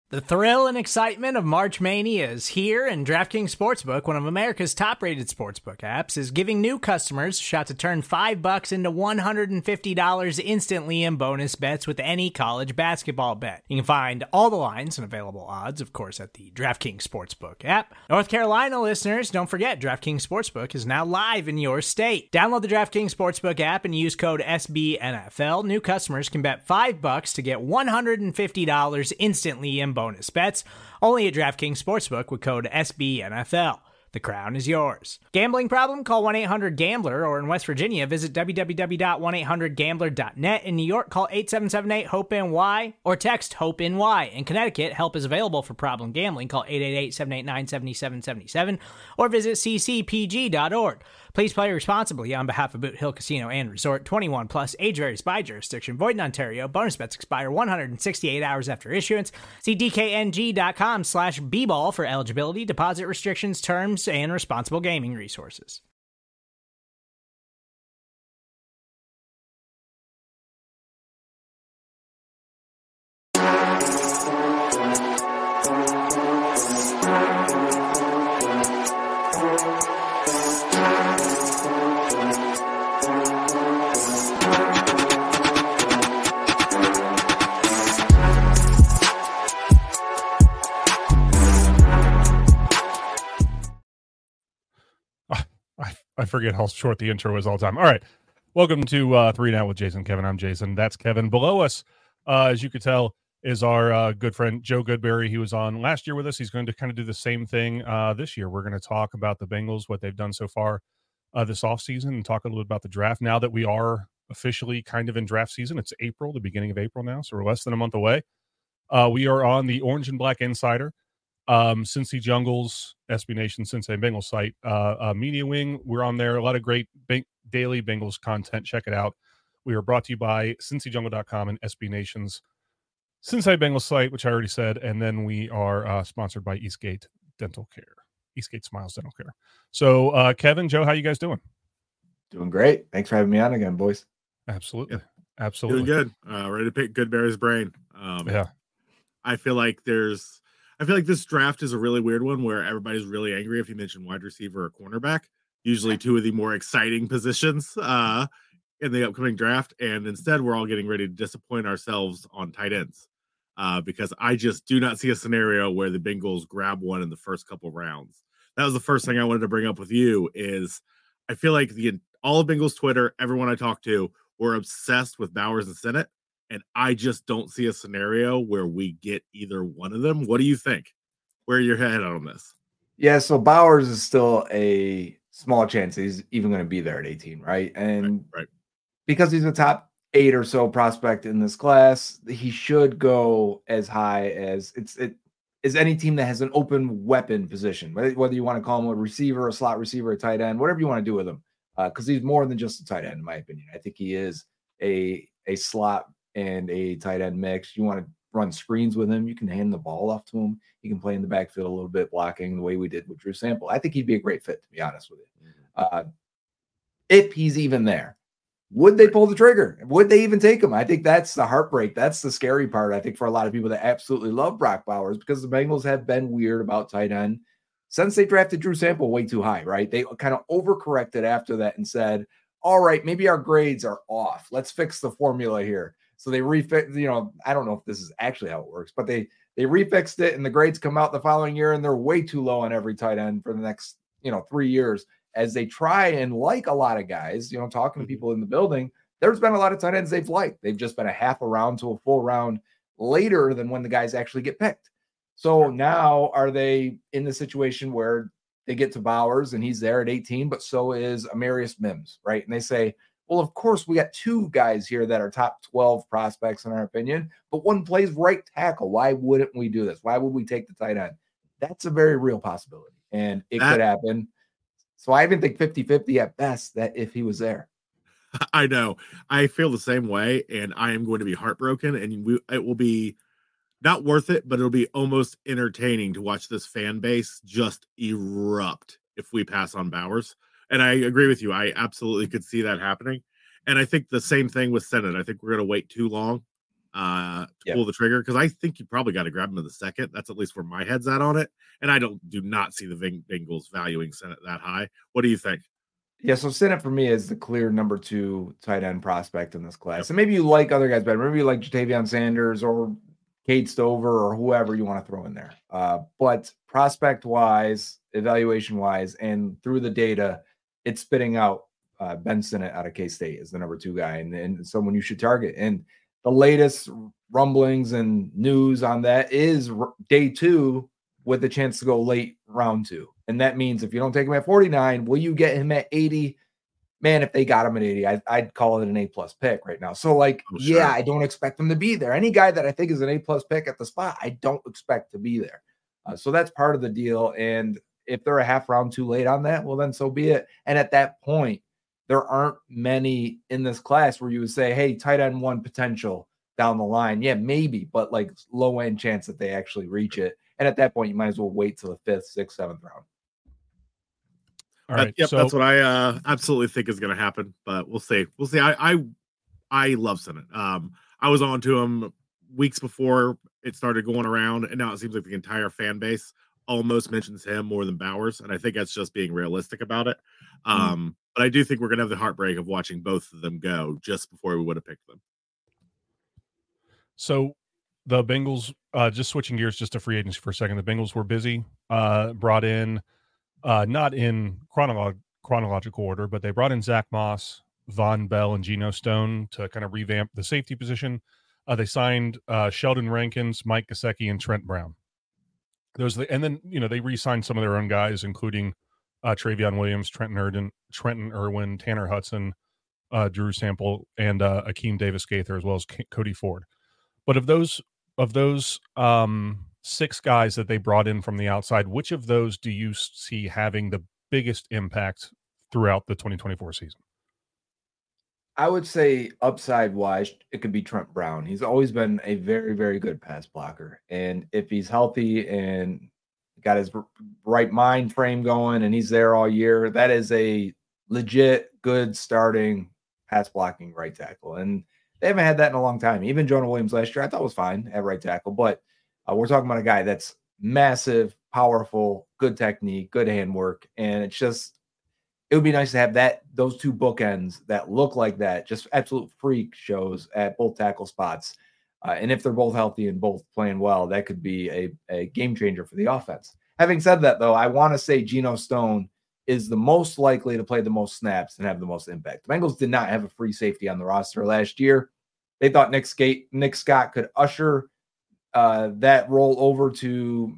The thrill and excitement of March Mania is here, and DraftKings Sportsbook, one of America's top-rated sportsbook apps, is giving new customers a shot to turn $5 into $150 instantly in bonus bets with any college basketball bet. You can find all the lines and available odds, of course, at the DraftKings Sportsbook app. North Carolina listeners, don't forget, DraftKings Sportsbook is now live in your state. Download the DraftKings Sportsbook app and use code SBNFL. New customers can bet $5 to get $150 instantly in bonus bets, only at DraftKings Sportsbook with code SBNFL. The crown is yours. Gambling problem? Call 1-800-GAMBLER, or in West Virginia, visit www.1800gambler.net. In New York, call 877-8-HOPE-NY or text HOPE-NY. In Connecticut, help is available for problem gambling. Call 888-789-7777 or visit ccpg.org. Please play responsibly on behalf of Boot Hill Casino and Resort. 21 plus, age varies by jurisdiction. Void in Ontario. Bonus bets expire 168 hours after issuance. See dkng.com/bball for eligibility, deposit restrictions, terms, and responsible gaming resources. I forget how short the intro is all the time. All right. Welcome to 3 Now with Jason Kevin. I'm Jason. That's Kevin. Below us, as you could tell, is our good friend Joe Goodberry. He was on last year with us. He's going to kind of do the same thing this year. We're going to talk about the Bengals, what they've done so far this offseason, and talk a little bit about the draft. Now that we are officially kind of in draft season, it's April, the beginning of April now, so we're less than a month away. We are on the Orange and Black Insider. Cincy Jungles, SB Nation, Cincinnati Bengals site, media wing. We're on there. A lot of great daily Bengals content. Check it out. We are brought to you by cincyjungle.com and SB Nation's Cincinnati Bengals site, which I already said. And then we are sponsored by Eastgate Dental Care, Eastgate Smiles Dental Care. So, Kevin, Joe, how you guys doing? Doing great. Thanks for having me on again, boys. Absolutely. Yep. Absolutely. Doing good. Ready to pick Goodberry's brain. Yeah. I feel like this draft is a really weird one where everybody's really angry if you mention wide receiver or cornerback, usually two of the more exciting positions in the upcoming draft. And instead, we're all getting ready to disappoint ourselves on tight ends because I just do not see a scenario where the Bengals grab one in the first couple rounds. That was the first thing I wanted to bring up with you is I feel like all of Bengals Twitter, everyone I talked to, were obsessed with Bowers and Sennett. And I just don't see a scenario where we get either one of them. What do you think? Where are your head on this? Yeah, so Bowers is still a small chance he's even going to be there at 18, right? And right. Because he's a top 8 or so prospect in this class, he should go as high as it is any team that has an open weapon position, whether you want to call him a receiver, a slot receiver, a tight end, whatever you want to do with him, because he's more than just a tight end, in my opinion. I think he is a slot and a tight end mix. You want to run screens with him. You can hand the ball off to him. He can play in the backfield a little bit, blocking the way we did with Drew Sample. I think he'd be a great fit, to be honest with you. If he's even there, would they pull the trigger? Would they even take him? I think that's the heartbreak. That's the scary part, I think, for a lot of people that absolutely love Brock Bowers, because the Bengals have been weird about tight end since they drafted Drew Sample way too high, right? They kind of overcorrected after that and said, all right, maybe our grades are off. Let's fix the formula here. So they refixed, I don't know if this is actually how it works, but they refixed it and the grades come out the following year and they're way too low on every tight end for the next, 3 years as they try and like a lot of guys, talking to people in the building. There's been a lot of tight ends they've liked. They've just been a half a round to a full round later than when the guys actually get picked. So now are they in the situation where they get to Bowers and he's there at 18, but so is Amarius Mims, right? And they say, well, of course, we got two guys here that are top 12 prospects in our opinion, but one plays right tackle. Why wouldn't we do this? Why would we take the tight end? That's a very real possibility, and it could happen. So I even think 50-50 at best that if he was there. I know. I feel the same way, and I am going to be heartbroken, and it will be not worth it, but it'll be almost entertaining to watch this fan base just erupt if we pass on Bowers. And I agree with you. I absolutely could see that happening. And I think the same thing with Sennett. I think we're going to wait too long to Yep. pull the trigger, because I think you probably got to grab him in the second. That's at least where my head's at on it. And I do not see the Bengals valuing Sennett that high. What do you think? Yeah, so Sennett for me is the clear number 2 tight end prospect in this class. Yep. And maybe you like other guys better. Maybe you like Jatavion Sanders or Cade Stover or whoever you want to throw in there. But prospect-wise, evaluation-wise, and through the data, it's spitting out Ben Sennett out of K-State as the number 2 guy and someone you should target. And the latest rumblings and news on that is day 2 with the chance to go late round 2. And that means if you don't take him at 49, will you get him at 80? Man, if they got him at 80, I'd call it an A+ pick right now. So, Sure. I don't expect him to be there. Any guy that I think is an A+ pick at the spot, I don't expect to be there. So that's part of the deal. And if they're a half round too late on that, well, then so be it. And at that point, there aren't many in this class where you would say, hey, tight end 1 potential down the line. Yeah, maybe, but low end chance that they actually reach it. And at that point, you might as well wait till the 5th, 6th, 7th round. All right. Yep, So that's what I absolutely think is going to happen. But we'll see. We'll see. I love Sennett. I was on to him weeks before it started going around, and now it seems like the entire fan base almost mentions him more than Bowers, and I think that's just being realistic about it. But I do think we're going to have the heartbreak of watching both of them go just before we would have picked them. So the Bengals, just switching gears just to free agency for a second, the Bengals were busy, brought in, not in chronological order, but they brought in Zach Moss, Von Bell, and Geno Stone to kind of revamp the safety position. They signed Sheldon Rankins, Mike Gesicki, and Trent Brown. And then they re-signed some of their own guys, including Travion Williams, Trenton Irwin, Tanner Hudson, Drew Sample, and Akeem Davis-Gaither, as well as Cody Ford. But of those 6 guys that they brought in from the outside, which of those do you see having the biggest impact throughout the 2024 season? I would say upside wise, it could be Trent Brown. He's always been a very, very good pass blocker. And if he's healthy and got his right mind frame going and he's there all year, that is a legit good starting pass blocking right tackle. And they haven't had that in a long time. Even Jonah Williams last year, I thought was fine at right tackle. But we're talking about a guy that's massive, powerful, good technique, good handwork. And it would be nice to have those 2 bookends that look like that, just absolute freak shows at both tackle spots. And if they're both healthy and both playing well, that could be a game changer for the offense. Having said that, though, I want to say Geno Stone is the most likely to play the most snaps and have the most impact. The Bengals did not have a free safety on the roster last year. They thought Nick Scott could usher that role over to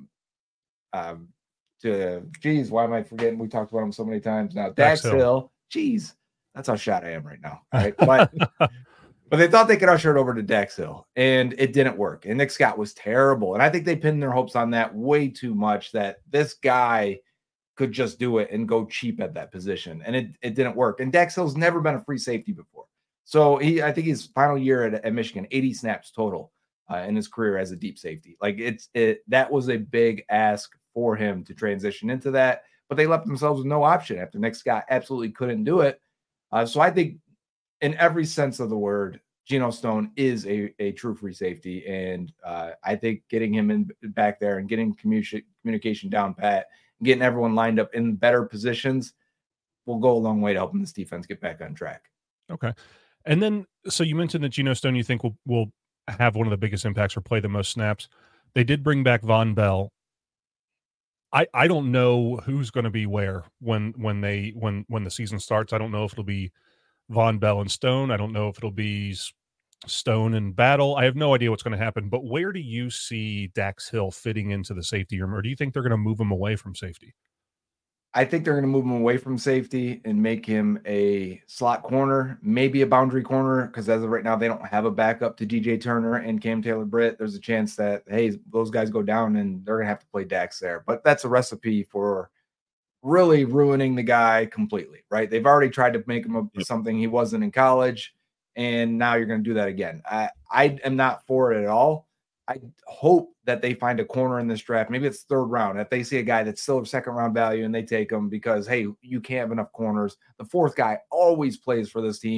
geez, why am I forgetting? We talked about him so many times now. Dax Hill. Geez, that's how shot I am right now. All right. But they thought they could usher it over to Dax Hill, and it didn't work. And Nick Scott was terrible. And I think they pinned their hopes on that way too much, that this guy could just do it and go cheap at that position. And it didn't work. And Dax Hill's never been a free safety before. So I think his final year at Michigan, 80 snaps total in his career as a deep safety. That was a big ask for him to transition into that, but they left themselves with no option after Nick Scott absolutely couldn't do it. So I think in every sense of the word, Geno Stone is a true free safety. And I think getting him back there and getting communication down pat and getting everyone lined up in better positions will go a long way to helping this defense get back on track. Okay. And then, so you mentioned that Geno Stone, you think will have one of the biggest impacts or play the most snaps. They did bring back Von Bell. I don't know who's going to be where when the season starts. I don't know if it'll be Von Bell and Stone. I don't know if it'll be Stone and Battle. I have no idea what's going to happen. But where do you see Dax Hill fitting into the safety room, or do you think they're going to move him away from safety? I think they're going to move him away from safety and make him a slot corner, maybe a boundary corner, because as of right now, they don't have a backup to DJ Turner and Cam Taylor-Britt. There's a chance that, hey, those guys go down and they're going to have to play Dax there. But that's a recipe for really ruining the guy completely, right? They've already tried to make him something he wasn't in college, and now you're going to do that again. I am not for it at all. I hope that they find a corner in this draft. Maybe it's 3rd round. If they see a guy that's still a 2nd round value and they take him because, hey, you can't have enough corners. The 4th guy always plays for this team.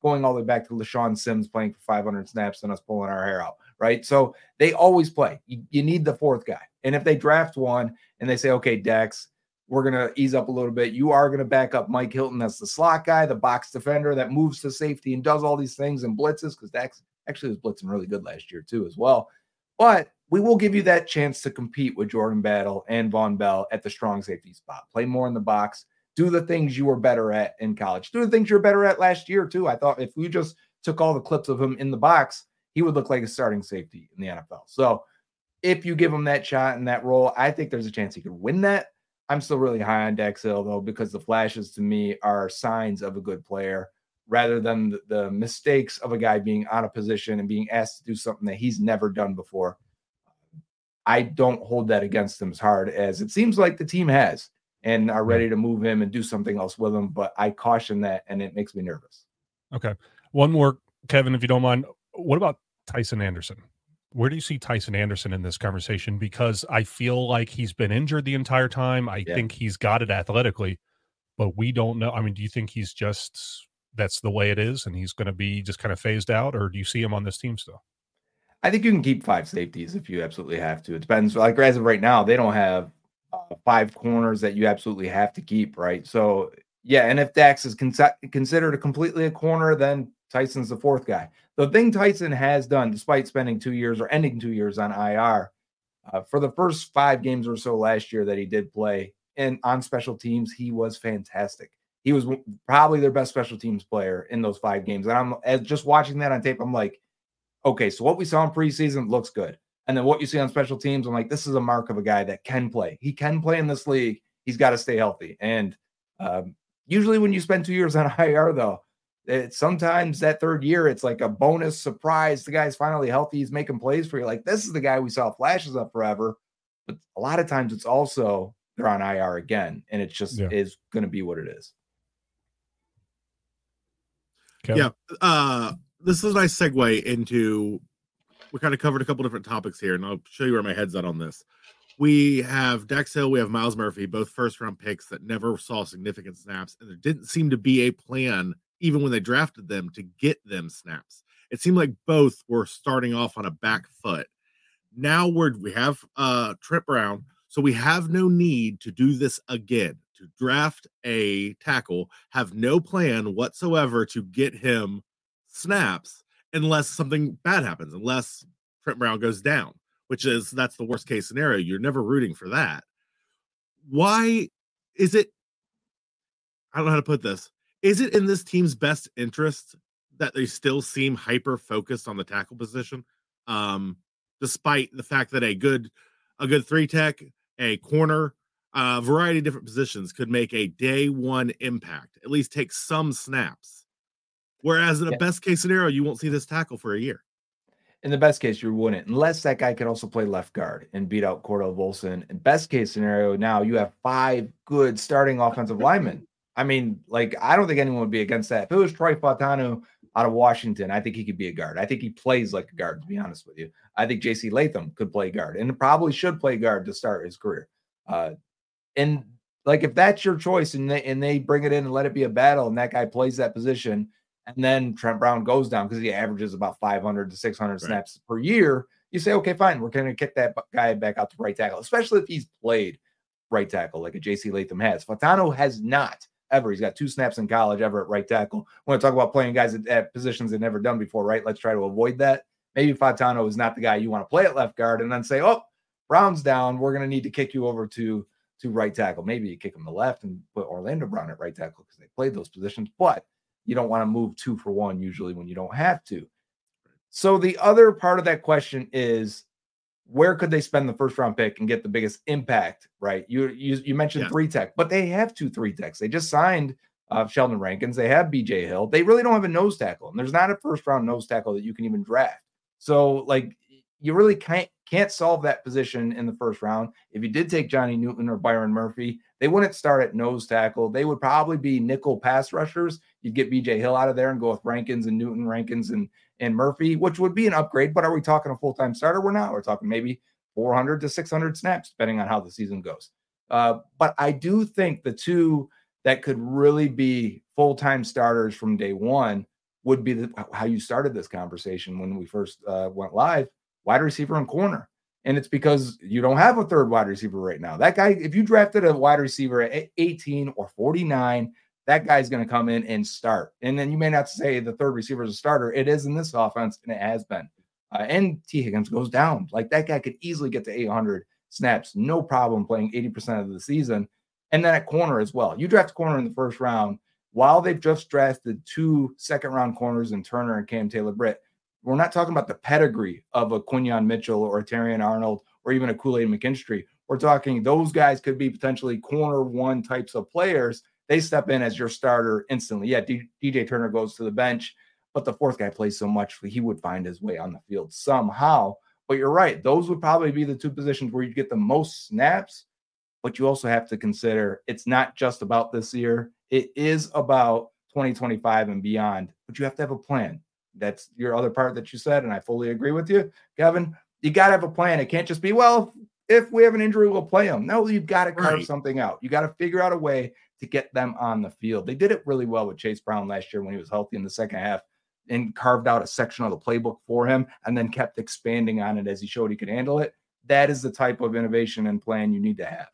going all the way back to LaShawn Sims playing for 500 snaps and us pulling our hair out, right? So they always play. You need the fourth guy. And if they draft one and they say, okay, Dex, we're going to ease up a little bit. You are going to back up Mike Hilton as the slot guy, the box defender that moves to safety and does all these things and blitzes, because Dex actually was blitzing really good last year too as well. But we will give you that chance to compete with Jordan Battle and Von Bell at the strong safety spot. Play more in the box. Do the things you were better at in college. Do the things you were better at last year too. I thought if we just took all the clips of him in the box, he would look like a starting safety in the NFL. So if you give him that shot in that role, I think there's a chance he could win that. I'm still really high on Dax Hill, though, because the flashes to me are signs of a good player rather than the mistakes of a guy being out of position and being asked to do something that he's never done before. I don't hold that against him as hard as it seems like the team has and are ready to move him and do something else with him. But I caution that, and it makes me nervous. Okay. One more, Kevin, if you don't mind. What about Tycen Anderson? Where do you see Tycen Anderson in this conversation? Because I feel like he's been injured the entire time. I think he's got it athletically, but we don't know. I mean, do you think he's just, that's the way it is and he's going to be just kind of phased out, or do you see him on this team still? I think you can keep 5 safeties if you absolutely have to. It depends. Like as of right now, they don't have 5 corners that you absolutely have to keep, right? So, yeah, and if Dax is considered completely a corner, then Tyson's the 4th guy. The thing Tycen has done, despite spending 2 years or ending 2 years on IR, for the first 5 games or so last year that he did play and on special teams, he was fantastic. He was probably their best special teams player in those 5 games. And I'm just watching that on tape. I'm like, okay, so what we saw in preseason looks good. And then what you see on special teams, I'm like, this is a mark of a guy that can play. He can play in this league. He's got to stay healthy. And usually when you spend 2 years on IR, though, sometimes that 3rd year, it's like a bonus surprise. The guy's finally healthy. He's making plays for you. Like, this is the guy we saw flashes of forever. But a lot of times it's also they're on IR again. And it just is going to be what it is. Kevin? Yeah. This is a nice segue into, we kind of covered a couple different topics here, and I'll show you where my head's at on this. We have Dax Hill, we have Myles Murphy, both first-round picks that never saw significant snaps, and there didn't seem to be a plan, even when they drafted them, to get them snaps. It seemed like both were starting off on a back foot. Now we have Trent Brown, so we have no need to do this again, to draft a tackle, have no plan whatsoever to get him snaps unless something bad happens, unless Trent Brown goes down, that's the worst case scenario. You're never rooting for that. Why is it, I don't know how to put this, is it in this team's best interest that they still seem hyper focused on the tackle position, despite the fact that a good 3-tech, a corner, a variety of different positions could make a day one impact, at least take some snaps? Whereas in a best case scenario, you won't see this tackle for a year. In the best case, you wouldn't, unless that guy could also play left guard and beat out Cordell Volson. In best case scenario, now you have 5 good starting offensive linemen. I mean, like, I don't think anyone would be against that. If it was Troy Fautanu out of Washington, I think he could be a guard. I think he plays like a guard, to be honest with you. I think J.C. Latham could play guard and probably should play guard to start his career. And like, if that's your choice and they bring it in and let it be a battle and that guy plays that position, and then Trent Brown goes down because he averages about 500 to 600 snaps per year, you say, okay, fine, we're going to kick that guy back out to right tackle, especially if he's played right tackle like a J.C. Latham has. Fautanu has not ever. He's got 2 snaps in college ever at right tackle. We want to talk about playing guys at positions they've never done before, right? Let's try to avoid that. Maybe Fautanu is not the guy you want to play at left guard and then say, oh, Brown's down. We're going to need to kick you over to right tackle. Maybe you kick him to left and put Orlando Brown at right tackle because they played those positions, but you don't want to move 2 for 1 usually when you don't have to. So the other part of that question is, where could they spend the first round pick and get the biggest impact, right? You mentioned 3-tech, but they have 2 3-techs. They just signed Sheldon Rankins. They have BJ Hill. They really don't have a nose tackle, and there's not a first round nose tackle that you can even draft. So like, you really can't solve that position in the first round. If you did take Johnny Newton or Byron Murphy, they wouldn't start at nose tackle. They would probably be nickel pass rushers. You'd get BJ Hill out of there and go with Rankins and Newton, Rankins and Murphy, which would be an upgrade. But are we talking a full-time starter? We're not. We're talking maybe 400 to 600 snaps, depending on how the season goes. But I do think the 2 that could really be full-time starters from day one would be how you started this conversation when we first went live, wide receiver and corner. And it's because you don't have a third wide receiver right now. That guy, if you drafted a wide receiver at 18 or 49, that guy's going to come in and start. And then you may not say the third receiver is a starter. It is in this offense, and it has been. And T. Higgins goes down. Like, that guy could easily get to 800 snaps, no problem, playing 80% of the season. And then at corner as well. You draft a corner in the first round while they've just drafted 2 second-round corners in Turner and Cam Taylor-Britt. We're not talking about the pedigree of a Quinyon Mitchell or a Terrion Arnold or even a Kool-Aid McKinstry. We're talking those guys could be potentially corner one types of players. They step in as your starter instantly. Yeah, DJ Turner goes to the bench, but the fourth guy plays so much, he would find his way on the field somehow. But you're right. Those would probably be the 2 positions where you get the most snaps, but you also have to consider it's not just about this year. It is about 2025 and beyond, but you have to have a plan. That's your other part that you said, and I fully agree with you, Kevin. You got to have a plan. It can't just be, well, if we have an injury, we'll play them. No, you've got to carve something out. You got to figure out a way to get them on the field. They did it really well with Chase Brown last year when he was healthy in the second half and carved out a section of the playbook for him and then kept expanding on it as he showed he could handle it. That is the type of innovation and plan you need to have.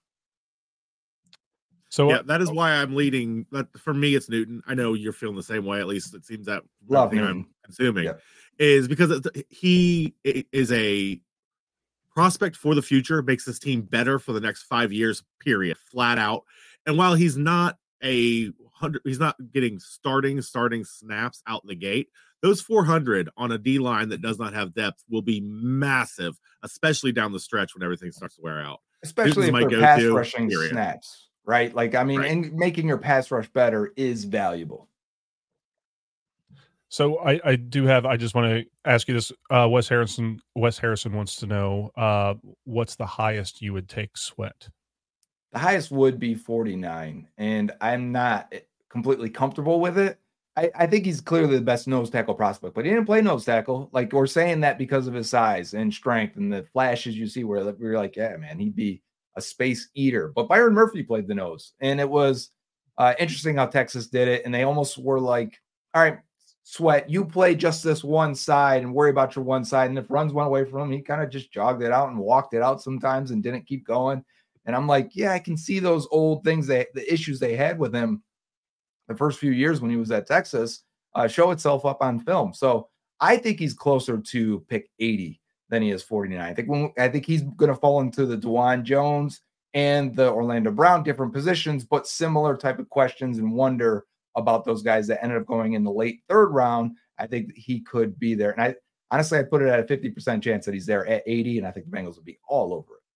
So yeah, that is why I'm leading. For me, it's Newton. I know you're feeling the same way. At least it seems that I'm consuming is because he is a prospect for the future. Makes this team better for the next 5 years. Period. Flat out. And while he's not he's not getting starting snaps out the gate. Those 400 on a D line that does not have depth will be massive, especially down the stretch when everything starts to wear out. Especially if they're pass rushing snaps. Right? Like, I mean, and making your pass rush better is valuable. So I just want to ask you this. Wes Harrison wants to know what's the highest you would take Sweat? The highest would be 49, and I'm not completely comfortable with it. I think he's clearly the best nose tackle prospect, but he didn't play nose tackle. Like, we're saying that because of his size and strength and the flashes you see where we're like, yeah, man, he'd be a space eater. But Byron Murphy played the nose, and it was interesting how Texas did it. And they almost were like, all right, Sweat, you play just this one side and worry about your one side. And if runs went away from him, he kind of just jogged it out and walked it out sometimes and didn't keep going. And I'm like, yeah, I can see those old things, the issues they had with him the first few years when he was at Texas show itself up on film. So I think he's closer to pick 80 than he is 49. I think he's going to fall into the DeJuan Jones and the Orlando Brown, different positions, but similar type of questions and wonder about those guys that ended up going in the late 3rd round. I think he could be there. And I put it at a 50% chance that he's there at 80, and I think the Bengals will be all over it.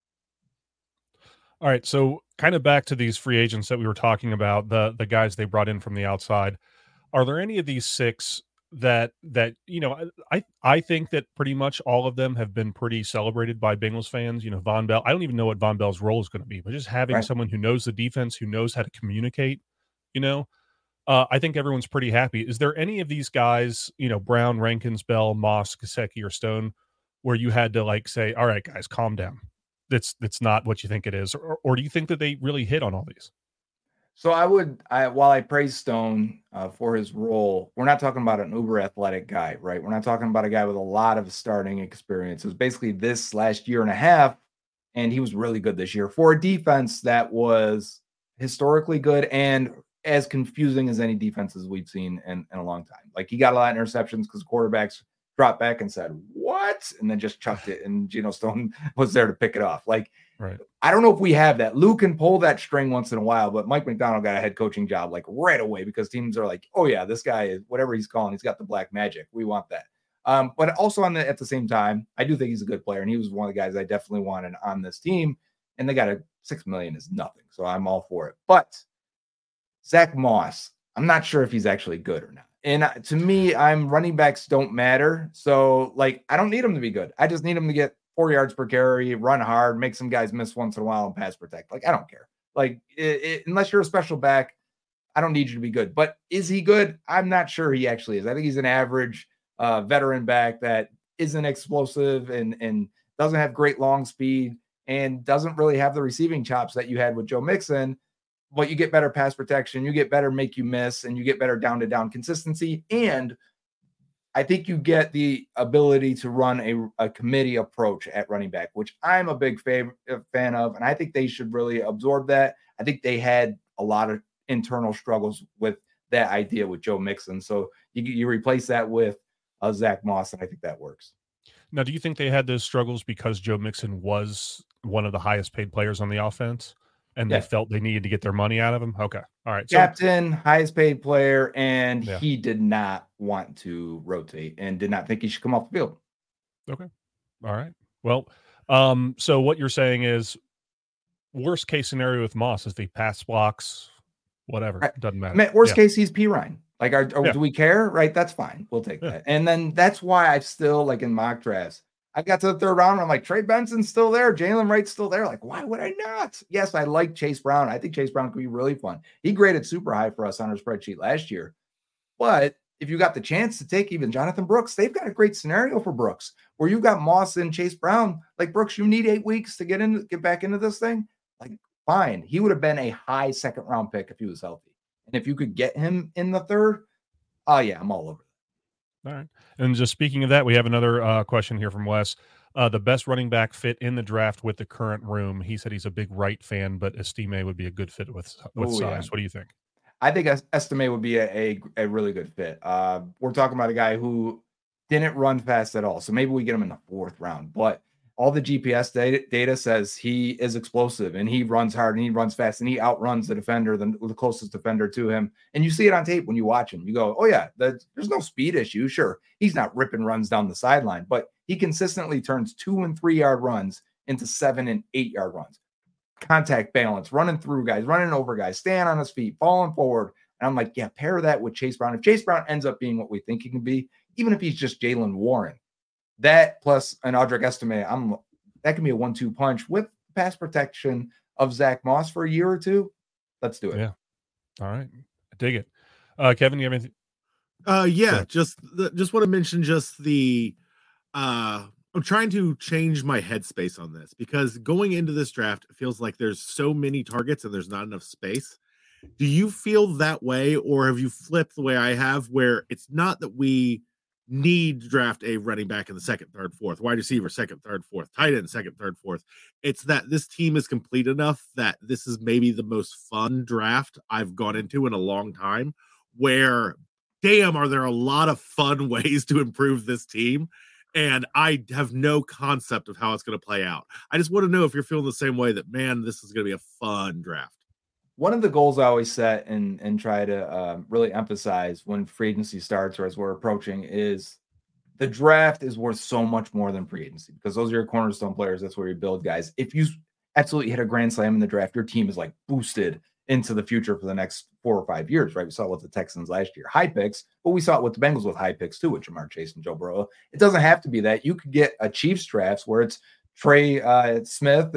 All right, so kind of back to these free agents that we were talking about, the guys they brought in from the outside. Are there any of these 6 that you know, I think that pretty much all of them have been pretty celebrated by Bengals fans? You know, Von Bell, I don't even know what Von Bell's role is going to be, but just having someone who knows the defense, who knows how to communicate, you know, I think everyone's pretty happy. Is there any of these guys, you know, Brown, Rankins, Bell, Moss, Gesicki, or Stone, where you had to like say, all right, guys, calm down. That's not what you think it is. Or do you think that they really hit on all these? So while I praise Stone for his role, we're not talking about an uber athletic guy, right? We're not talking about a guy with a lot of starting experience. It was basically this last year and a half, and he was really good this year for a defense that was historically good and as confusing as any defenses we've seen in a long time. Like, he got a lot of interceptions because quarterbacks dropped back and said, what? And then just chucked it, and Geno Stone was there to pick it off. Like, right. I don't know if we have that. Lou can pull that string once in a while, but Mike McDonald got a head coaching job like right away because teams are like, oh yeah, this guy is whatever he's calling. He's got the black magic. We want that. But also at the same time, I do think he's a good player, and he was one of the guys I definitely wanted on this team. And they got $6 million is nothing, so I'm all for it. But Zach Moss, I'm not sure if he's actually good or not. And to me, running backs don't matter. So, like, I don't need him to be good. I just need him to get 4 yards per carry, run hard, make some guys miss once in a while, and pass protect. Like, I don't care. Like, unless you're a special back, I don't need you to be good. But is he good? I'm not sure he actually is. I think he's an average veteran back that isn't explosive and doesn't have great long speed and doesn't really have the receiving chops that you had with Joe Mixon. But you get better pass protection, you get better make you miss, and you get better down-to-down consistency. And I think you get the ability to run a committee approach at running back, which I'm a big fan of, and I think they should really absorb that. I think they had a lot of internal struggles with that idea with Joe Mixon, so you replace that with Zach Moss, and I think that works. Now, do you think they had those struggles because Joe Mixon was one of the highest paid players on the offense, and they felt they needed to get their money out of him? Okay, all right. Captain, highest paid player, and he did not want to rotate and did not think he should come off the field. Okay, all right. Well, so what you're saying is worst case scenario with Moss is if he pass blocks, whatever, right. Doesn't matter. I mean, worst case, he's P. Ryan. Like, do we care? Right? That's fine. We'll take that. And then that's why I still, like, in mock drafts, I got to the third round, and I'm like, Trey Benson's still there. Jalen Wright's still there. Like, why would I not? Yes, I like Chase Brown. I think Chase Brown could be really fun. He graded super high for us on our spreadsheet last year. But if you got the chance to take even Jonathan Brooks, they've got a great scenario for Brooks where you've got Moss and Chase Brown. Like, Brooks, you need 8 weeks to get back into this thing. Like, fine. He would have been a high second round pick if he was healthy. And if you could get him in the third, oh, yeah, I'm all over it. All right. And just speaking of that, we have another question here from Wes. The best running back fit in the draft with the current room. He said he's a big Wright fan, but Estime would be a good fit with size. Yeah. What do you think? I think Estime would be a really good fit. We're talking about a guy who didn't run fast at all. So maybe we get him in the 4th round. But all the GPS data says he is explosive and he runs hard and he runs fast and he outruns the defender, the closest defender to him. And you see it on tape when you watch him. You go, oh, yeah, there's no speed issue. Sure, he's not ripping runs down the sideline, but he consistently turns 2 and 3 yard runs into 7 and 8 yard runs. Contact balance, running through guys, running over guys, staying on his feet, falling forward. And I'm like, yeah, pair that with Chase Brown. If Chase Brown ends up being what we think he can be, even if he's just Jaylen Warren, that plus an Audric Estime, that can be a 1-2 punch with pass protection of Zach Moss for a year or two. Let's do it. Yeah. All right. I dig it. Kevin, you have anything? Yeah, just want to mention just the I'm trying to change my headspace on this because going into this draft, it feels like there's so many targets and there's not enough space. Do you feel that way, or have you flipped the way I have, where it's not that we need to draft a running back in the 2nd, 3rd, 4th, wide receiver 2nd, 3rd, 4th, tight end 2nd, 3rd, 4th? It's that this team is complete enough that this is maybe the most fun draft I've gone into in a long time, where damn, are there a lot of fun ways to improve this team? And I have no concept of how it's going to play out. I just want to know if you're feeling the same way, that, man, this is going to be a fun draft. One of the goals I always set and try to really emphasize when free agency starts or as we're approaching is the draft is worth so much more than free agency, because those are your cornerstone players. That's where you build guys. If you absolutely hit a grand slam in the draft, your team is like boosted into the future for the next 4 or 5 years, right? We saw it with the Texans last year, high picks, but we saw it with the Bengals with high picks too, with Jamar Chase and Joe Burrow. It doesn't have to be that. You could get a Chiefs drafts where it's Trey Smith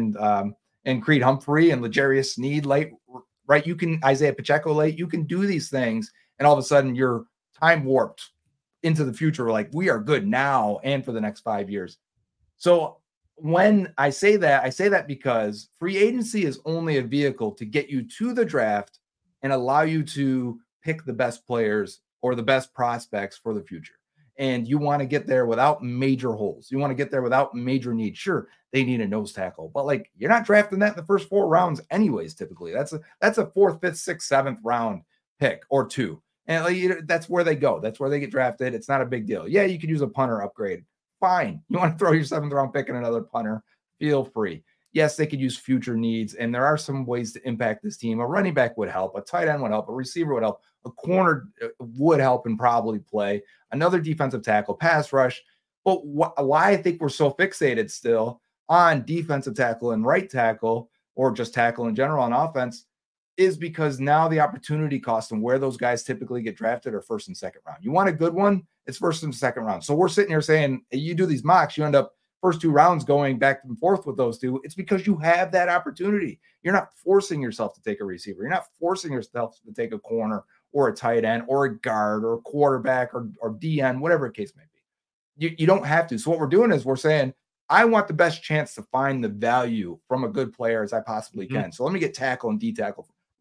and Creed Humphrey and L'Jarius Sneed late, right? You can Isaiah Pacheco late. You can do these things, and all of a sudden you're time warped into the future. Like, we are good now and for the next 5 years. So when I say that because free agency is only a vehicle to get you to the draft and allow you to pick the best players or the best prospects for the future. And you want to get there without major holes. You want to get there without major needs. Sure, they need a nose tackle, but like, you're not drafting that in the first 4 rounds anyways. Typically, that's a 4th, 5th, 6th, 7th round pick or 2, and like, that's where they go. That's where they get drafted. It's not a big deal. Yeah, you could use a punter upgrade. Fine. You want to throw your 7th round pick in another punter? Feel free. Yes, they could use future needs, and there are some ways to impact this team. A running back would help. A tight end would help. A receiver would help. A corner would help and probably play. Another defensive tackle, pass rush. But why I think we're so fixated still on defensive tackle and right tackle, or just tackle in general on offense, is because now the opportunity cost and where those guys typically get drafted are 1st and 2nd round. You want a good one, it's 1st and 2nd round. So we're sitting here saying, you do these mocks, you end up first 2 rounds going back and forth with those two. It's because you have that opportunity. You're not forcing yourself to take a receiver. You're not forcing yourself to take a corner or a tight end or a guard or a quarterback or DN, whatever the case may be. You don't have to. So what we're doing is we're saying, I want the best chance to find the value from a good player as I possibly can. So let me get tackle and D tackle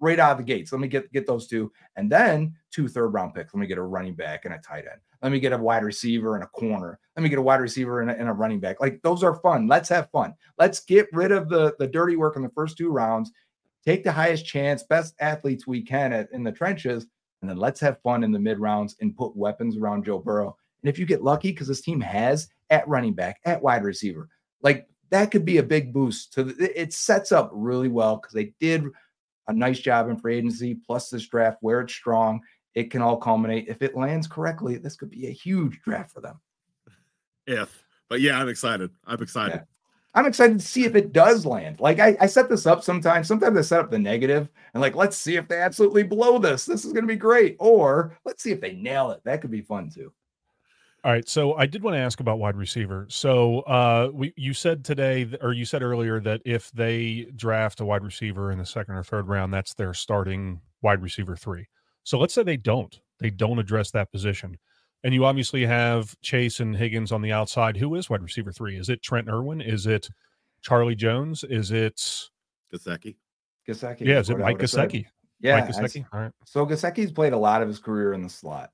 right out of the gates. Let me get those two. And then 2 third-round picks. Let me get a running back and a tight end. Let me get a wide receiver and a corner. Let me get a wide receiver and a running back. Like, those are fun. Let's have fun. Let's get rid of the dirty work in the first 2 rounds. Take the highest chance, best athletes we can in the trenches, and then let's have fun in the mid rounds and put weapons around Joe Burrow. And if you get lucky, because this team has at running back, at wide receiver, like, that could be a big boost it sets up really well, because they did a nice job in free agency, plus this draft where it's strong. It can all culminate. If it lands correctly, this could be a huge draft for them. But yeah, I'm excited. Yeah. I'm excited to see if it does land. Like, I set this up sometimes. Sometimes I set up the negative and, like, let's see if they absolutely blow this. This is going to be great. Or let's see if they nail it. That could be fun too. All right. So I did want to ask about wide receiver. So you said today, or you said earlier, that if they draft a wide receiver in the second or third round, that's their starting wide receiver 3. So let's say they don't address that position. And you obviously have Chase and Higgins on the outside. Who is wide receiver 3? Is it Trent Irwin? Is it Charlie Jones? Is it Gesicki? Yeah, is it Mike Gesicki? Yeah. Mike Gesicki? All right. So Gesicki's played a lot of his career in the slot.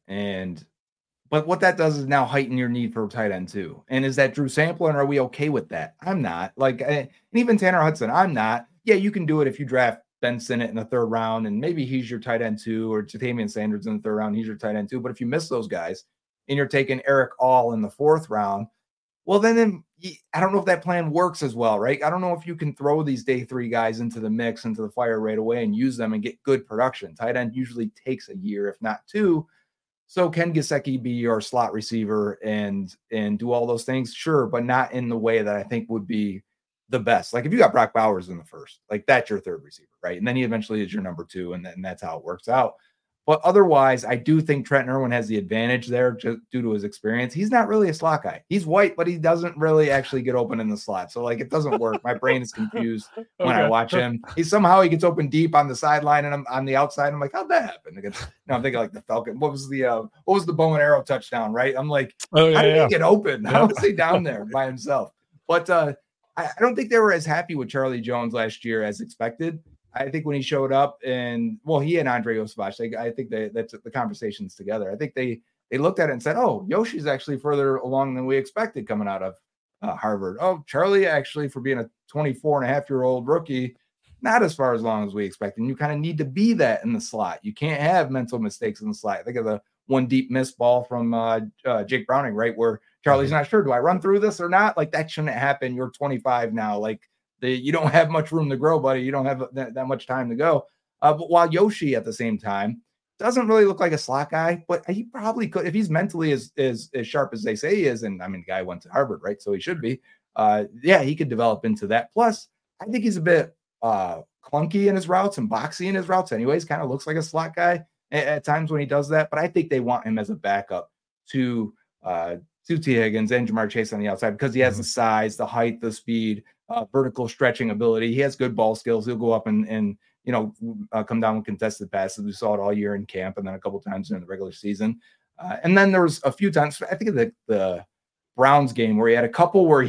But what that does is now heighten your need for a tight end too. And is that Drew Sample, and are we okay with that? I'm not. Like, and even Tanner Hudson, I'm not. Yeah, you can do it if you draft Ben Sinnott in the 3rd round, and maybe he's your tight end too, or Jatamian Sanders in the 3rd round, he's your tight end too. But if you miss those guys and you're taking Eric All in the 4th round, well, then I don't know if that plan works as well, right? I don't know if you can throw these day 3 guys into the mix, into the fire right away and use them and get good production. Tight end usually takes a year, if not 2. So can Gesicki be your slot receiver and do all those things? Sure, but not in the way that I think would be the best. Like, if you got Brock Bowers in the 1st, like, that's your 3rd receiver, right? And then he eventually is your number 2, and that's how it works out. But otherwise, I do think Trent Irwin has the advantage there just due to his experience. He's not really a slot guy. He's white, but he doesn't really actually get open in the slot. So, like, it doesn't work. My brain is confused when I watch him. He gets open deep on the sideline, and I'm on the outside. I'm like, how'd that happen? I'm thinking like the Falcon. What was the bow and arrow touchdown, right? I'm like, how did he get open? How was he down there by himself? But I don't think they were as happy with Charlie Jones last year as expected. I think when he showed up, and he and Andre Osavac, I think that's the conversations together. I think they looked at it and said, oh, Yoshi's actually further along than we expected coming out of Harvard. Oh, Charlie, actually, for being a 24-and-a-half-year-old rookie, not as far as long as we expected. And you kind of need to be that in the slot. You can't have mental mistakes in the slot. Think of the one deep missed ball from Jake Browning, right, where Charlie's not sure, do I run through this or not? Like, that shouldn't happen. You're 25 now. Like, you don't have much room to grow, buddy. You don't have that much time to go. But while Yoshi at the same time doesn't really look like a slot guy, but he probably could, if he's mentally as sharp as they say he is. And I mean, the guy went to Harvard, right? So he should be. He could develop into that. Plus, I think he's a bit clunky in his routes and boxy in his routes anyways. Kind of looks like a slot guy at times when he does that. But I think they want him as a backup to T. Higgins and Jamar Chase on the outside, because he has the size, the height, the speed, vertical stretching ability. He has good ball skills. He'll go up and come down with contested passes. We saw it all year in camp, and then a couple times during the regular season. And then there was a few times, I think of the Browns game, where he had a couple where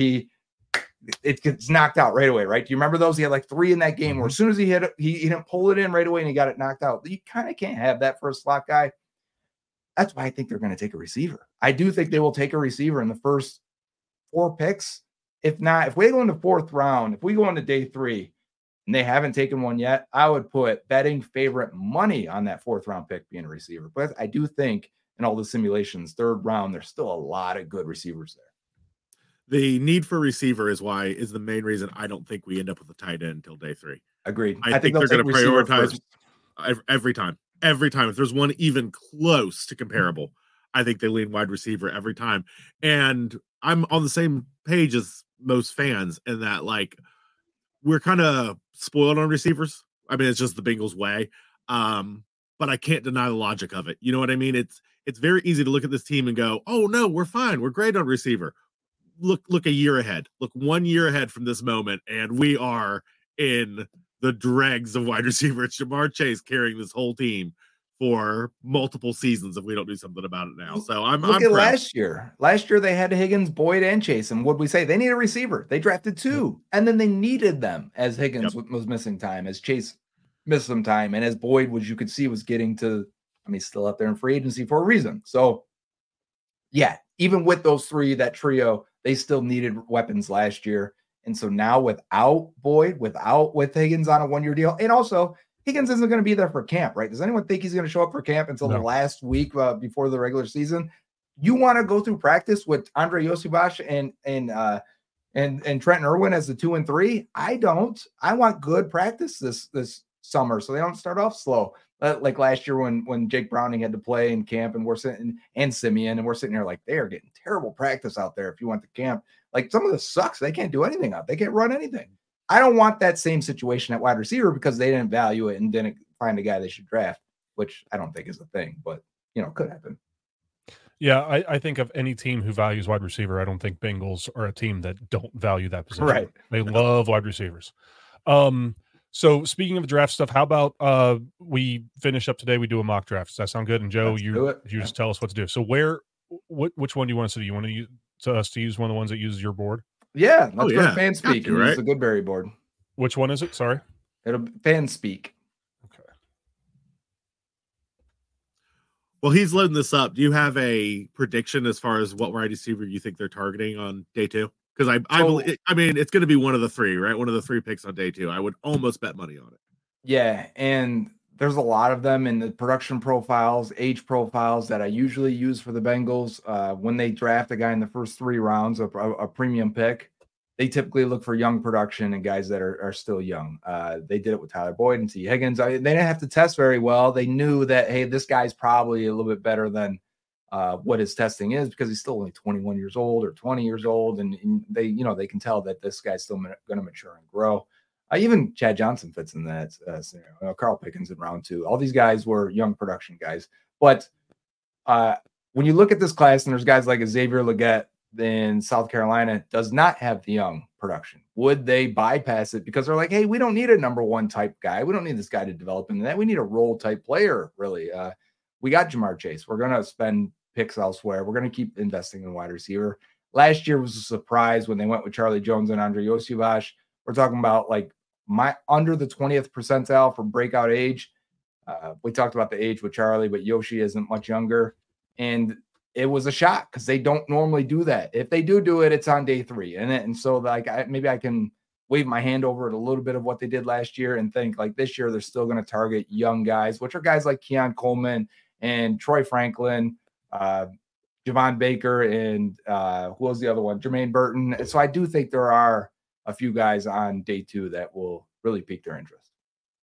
it gets knocked out right away, right? Do you remember those? He had like 3 in that game where as soon as he hit it, he didn't pull it in right away and he got it knocked out. You kind of can't have that for a slot guy. That's why I think they're going to take a receiver. I do think they will take a receiver in the first 4 picks. If not, if we go into 4th round, if we go into day 3 and they haven't taken one yet, I would put betting favorite money on that 4th round pick being a receiver. But I do think in all the simulations, 3rd round, there's still a lot of good receivers there. The need for receiver is the main reason I don't think we end up with a tight end until day 3. Agreed. I think they're going to prioritize every time. Every time. If there's one even close to comparable, I think they lean wide receiver every time. And I'm on the same page as most fans in that, like, we're kind of spoiled on receivers. I mean, it's just the Bengals way. But I can't deny the logic of it. You know what I mean? It's very easy to look at this team and go, oh no, we're fine. We're great on receiver. Look a year ahead. Look 1 year ahead from this moment, and we are in the dregs of wide receiver. It's Jamar Chase carrying this whole team for multiple seasons if we don't do something about it now. So I'm at last year. Last year they had Higgins, Boyd, and Chase. And what we say? They need a receiver. They drafted 2, and then they needed them as Higgins was missing time, as Chase miss some time. And as Boyd, which you could see was getting to, I mean, still up there in free agency for a reason. So yeah, even with those three, that trio, they still needed weapons last year. And so now without Boyd, with Higgins on a 1-year deal, and also Higgins isn't going to be there for camp, right? Does anyone think he's going to show up for camp until the last week before the regular season? You want to go through practice with Andre Josibach and Trenton Irwin as the 2 and 3? I don't. I want good practice this summer so they don't start off slow. Like last year when Jake Browning had to play in camp and we're sitting, and Simeon, and we're sitting here like, they are getting terrible practice out there if you went to camp. Like, some of this sucks. They can't do anything out. They can't run anything. I don't want that same situation at wide receiver because they didn't value it and didn't find a guy they should draft, which I don't think is a thing, but could happen. Yeah, I think of any team who values wide receiver, I don't think Bengals are a team that don't value that position. Right. They love wide receivers. So speaking of draft stuff, how about we finish up today? We do a mock draft. Does that sound good? And Joe, you just tell us what to do. So which one do you want us to do? You want us to use one of the ones that uses your board? Yeah, let's go to FanSpeak and use the Goodberry board. Which one is it? Sorry. It'll FanSpeak. Okay. Well, he's loading this up. Do you have a prediction as far as what wide receiver you think they're targeting on day 2? Because I mean, it's going to be one of the 3, right? One of the 3 picks on day 2. I would almost bet money on it. Yeah, and there's a lot of them in the production profiles, age profiles that I usually use for the Bengals. When they draft a guy in the first 3 rounds, a premium pick, they typically look for young production and guys that are still young. They did it with Tyler Boyd and T. Higgins. They didn't have to test very well. They knew that, hey, this guy's probably a little bit better than what his testing is because he's still only 21 years old or 20 years old. And they can tell that this guy's still going to mature and grow. Even Chad Johnson fits in that scenario. Carl Pickens in round 2. All these guys were young production guys. But when you look at this class, and there's guys like Xavier Legette in South Carolina does not have the young production. Would they bypass it because they're like, hey, we don't need a number 1 type guy. We don't need this guy to develop into that. We need a role type player, really. We got Jamar Chase. We're going to spend picks elsewhere. We're going to keep investing in wide receiver. Last year was a surprise when they went with Charlie Jones and Andre Josibach. We're talking about like under the 20th percentile for breakout age. We talked about the age with Charlie, but Yoshi isn't much younger. And it was a shock because they don't normally do that. If they do it, it's on day 3. And so like maybe I can wave my hand over it a little bit of what they did last year and think like this year they're still going to target young guys, which are guys like Keon Coleman and Troy Franklin, Javon Baker, and who was the other one? Jermaine Burton. And so I do think there are a few guys on day 2 that will really pique their interest.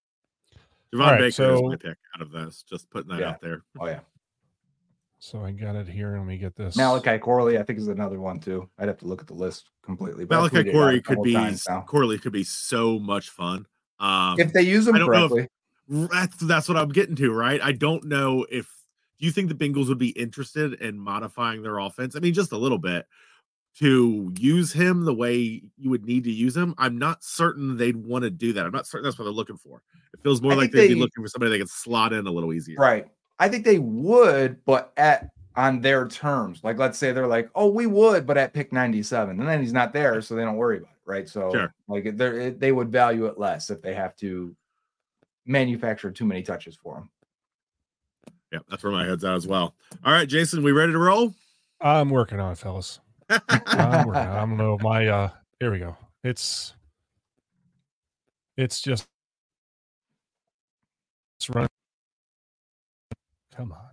Javon Baker is my pick out of this. Just putting that out there. Oh yeah. So I got it here. Let me get this. Malachi Corley, I think, is another one too. I'd have to look at the list completely. Malachi Corley could be so much fun if they use him correctly. That's what I'm getting to, right? I don't know if do you think the Bengals would be interested in modifying their offense? I mean, just a little bit to use him the way you would need to use him. I'm not certain they'd want to do that. I'm not certain that's what they're looking for. It feels more like they'd be looking for somebody they could slot in a little easier. Right. I think they would, but on their terms. Like, let's say they're like, oh, we would, but at pick 97. And then he's not there, so they don't worry about it, right? So like they would value it less if they have to manufacture too many touches for him. Yeah, that's where my head's at as well. All right, Jason, we ready to roll? I'm working on it, fellas. I don't know. Here we go. It's just run. Come on.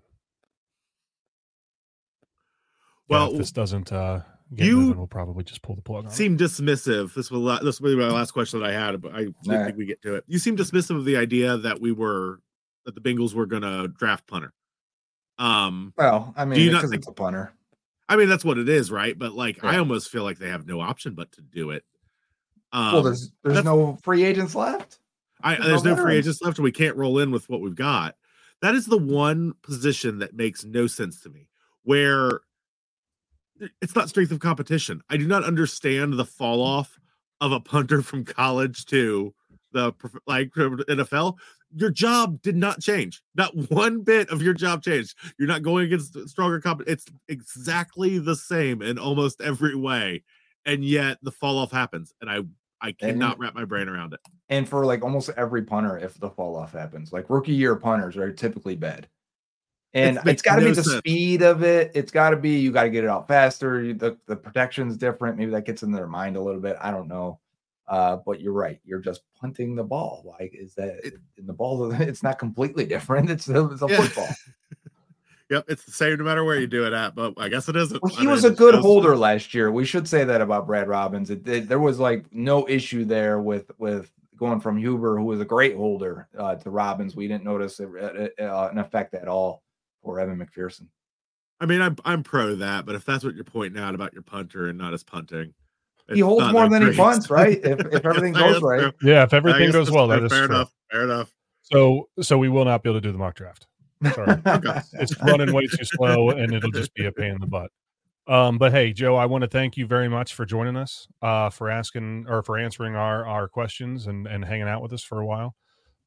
Well, if this doesn't get moving, we'll probably just pull the plug on. Seem dismissive. This will be my last question that I had, but I didn't think we get to it. You seem dismissive of the idea that the Bengals were going to draft punter. Well, I mean, because it's a punter. I mean, that's what it is, right? But I almost feel like they have no option but to do it. Well, there's no free agents left. There's no free agents left, and we can't roll in with what we've got. That is the one position that makes no sense to me, where it's not strength of competition. I do not understand the fall off of a punter from college to the NFL. Your job did not change. Not one bit of your job changed. You're not going against stronger competition. It's exactly the same in almost every way, and yet the fall off happens. And I cannot wrap my brain around it. And for like almost every punter, if the fall off happens, like rookie year punters are typically bad. And it's got to be the speed of it. It's got to be, you got to get it out faster. The protection's different. Maybe that gets in their mind a little bit. I don't know. But you're right. You're just punting the ball. Like, is that in the ball? It's not completely different. It's a football. Yep. It's the same no matter where you do it at, but I guess it isn't. Well, he was a good holder last year. We should say that about Brad Robbins. There was like no issue there with going from Huber, who was a great holder, to Robbins. We didn't notice an effect at all for Evan McPherson. I mean, I'm pro that, but if that's what you're pointing out about your punter and not his punting, he holds more than he punts, right? If everything goes right. Yeah, if everything goes well, that is fair true. enough. Fair enough. So we will not be able to do the mock draft. Sorry. It's running way too slow, and it'll just be a pain in the butt. But hey, Joe, I want to thank you very much for joining us, for answering our questions and hanging out with us for a while.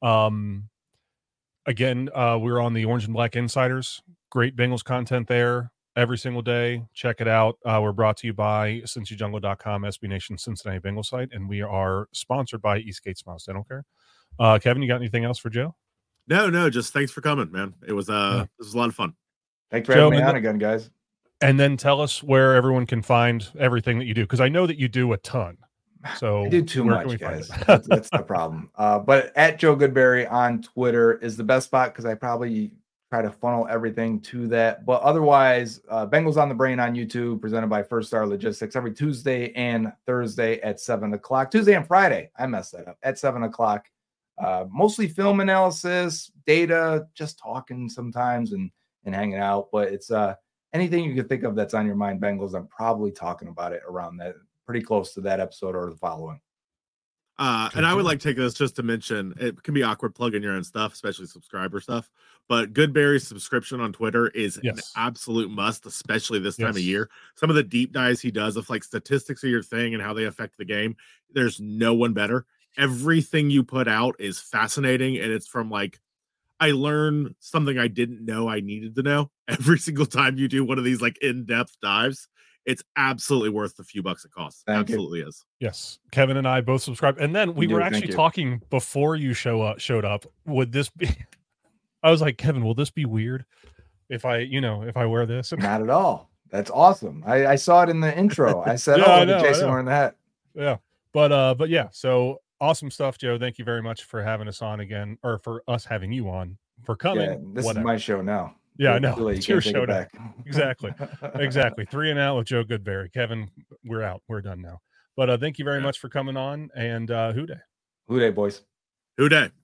Again, we're on the Orange and Black Insiders. Great Bengals content there every single day. Check it out. We're brought to you by CincyJungle.com, SB Nation Cincinnati Bengals site, and we are sponsored by Eastgate Smiles Dental Care. Kevin, you got anything else for Joe? No, just thanks for coming, man. It was This was a lot of fun. Thanks for having me on again, guys. And then tell us where everyone can find everything that you do, because I know that you do a ton. So I do too much, guys. That's the problem. But at Joe Goodberry on Twitter is the best spot, because I probably try to funnel everything to that. But otherwise, Bengals on the Brain on YouTube, presented by First Star Logistics, every Tuesday and Thursday at 7 o'clock. Tuesday and Friday, I messed that up, at 7 o'clock. Mostly film analysis, data, just talking sometimes and hanging out. But it's anything you can think of that's on your mind, Bengals, I'm probably talking about it around that, pretty close to that episode or the following. And I would like to take this just to mention, it can be awkward plugging your own stuff, especially subscriber stuff. But Goodberry's subscription on Twitter is an absolute must, especially this time of year. Some of the deep dives he does of like statistics of your thing and how they affect the game, there's no one better. Everything you put out is fascinating, and it's from like, I learn something I didn't know I needed to know every single time you do one of these like in-depth dives. It's absolutely worth the few bucks it costs. Absolutely is. Yes, Kevin and I both subscribe, and then we were actually talking before you showed up. Would this be? I was like, Kevin, will this be weird if I wear this? Not at all. That's awesome. I saw it in the intro. I said, "Oh, Jason wearing the hat." Yeah, but yeah. So awesome stuff, Joe. Thank you very much for having us on again, or for us having you on, for coming. Yeah, this is my show now. Yeah, I know. It's your show now. Exactly. 3 and Out with Joe Goodberry. Kevin, we're out. We're done now. But thank you very much for coming on. And Who Dey? Who Dey, boys. Who Dey.